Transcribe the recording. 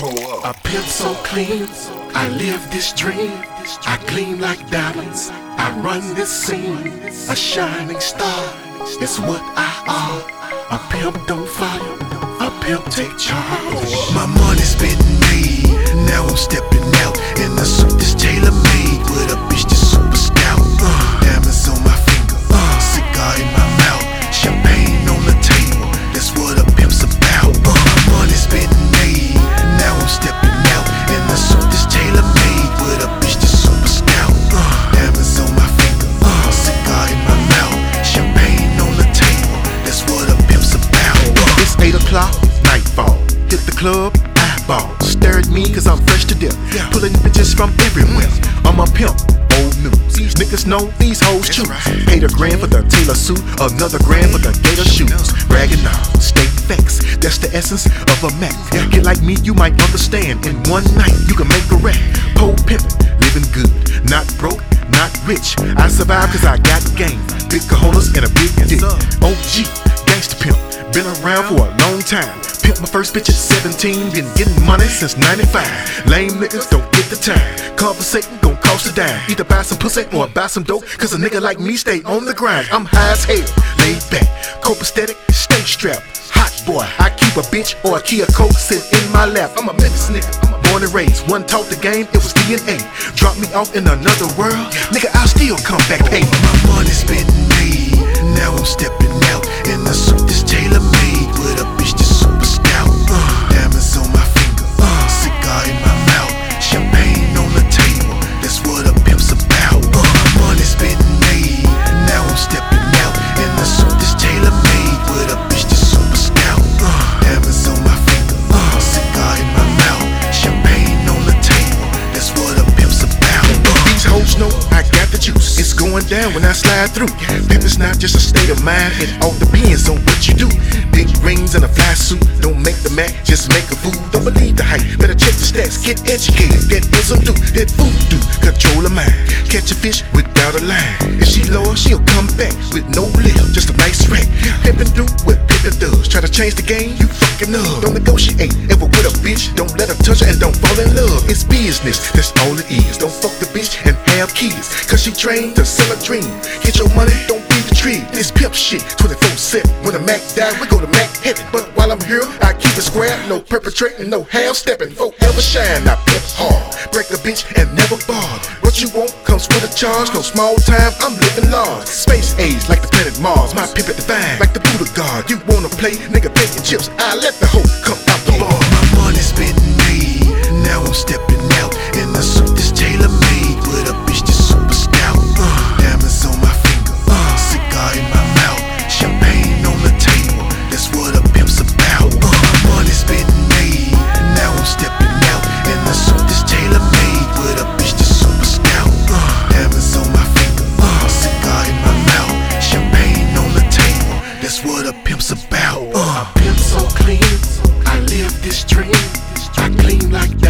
A pimp so clean, I live this dream. I gleam like diamonds, I run this scene. A shining star is what I are. A pimp don't follow, a pimp take charge. My money's been made, now I'm stepping out in the suit that's tailor-made with a bitch that's super stout. Diamonds on my finger, cigar in my mouth, champagne on the table. That's what a pimp's about. My money's been made, now I'm stepping out in the suit that's tailor-made with a bitch that's super stout. Diamonds on my finger, cigar in my mouth, champagne on the table. That's what a pimp's about. It's 8 o'clock, nightfall. Hit the club, eyeball. Stare at me cause I'm fresh to death. Pulling bitches from everywhere. I'm a pimp, old news. These niggas know these hoes choose. Paid $1,000 for the Taylor suit, another $1,000 for the Gator shoes. Bragging on state facts, that's the essence of a Mac. Get like me, you might understand. In one night, you can make a rack. Pole pimpin', living good, not broke, not rich. I survive cause I got game. Big cojones and a big dick. OG, gangsta pimp, been around for a long time. Pimp my first bitch at 17, been getting money since 95. Lame niggas don't get the time. Conversating gon' cost a dime. Either buy some pussy or buy some dope, cause a nigga like me stay on the grind. I'm high as hell, laid back, copacetic, stay strapped. Hot boy, I keep a bitch or a Kia Coke sitting in my lap. I'm a Memphis nigga, born and raised. One taught the game, it was DNA. Drop me off in another world, nigga, I'll still come back paid. My money's been made, now I'm stepping out in the suit that's tailor-made with a bitch that's super stout. Diamonds on my finger, cigar in my mouth, champagne on the table. That's what a pimp's about. My money's been made, now I'm stepping out in the suit that's tailor-made with a bitch that's super stout. Diamonds on my finger, cigar in my mouth, champagne on the table. That's what a pimp's about. These hoes know I got the juice. It's going down when I slide through. Pimp is not just a state of mind, it all depends on what you do. Big rings and a fly suit don't make the Mac, just make a fool. Don't believe the hype, better check the stats. Get educated, get some do, that voodoo, control of mind. Catch a fish without a line. If she loyal, she'll come back with no lip, just a nice rack. Pimpin' through what pimpin' does. Try to change the game, you fucking up. Don't negotiate ever with a bitch, don't let her touch her and don't fall in love. It's business, that's all it is. Don't fuck the bitch and have kids, cause she trained to sell a dream. Get your money, don't be the tree. This pimp shit 24/7. When the Mac die, we go to Mac heaven. But while I'm here, I keep it square. No perpetrating, no half stepping. Forever shine, I pimp hard. Break a bitch and never bar. What you want comes with a charge. No small time, I'm living large. Space age like the planet Mars. My pimp at divine like the Buddha God. You wanna play, nigga, bacon chips. I let the hoe come out the bar. My money's been made, now I'm stepping out in the suit that's tailor-made with a bitch that's super stout. Diamonds on my finger, cigar in my mouth, champagne on the table. That's what a pimp's about. My money's been made, now I'm stepping out in the suit that's tailor-made with a bitch that's super stout. Diamonds on my finger, cigar in my mouth, champagne on the table. That's what a pimp's about. A pimp so clean, I live this dream. I gleam like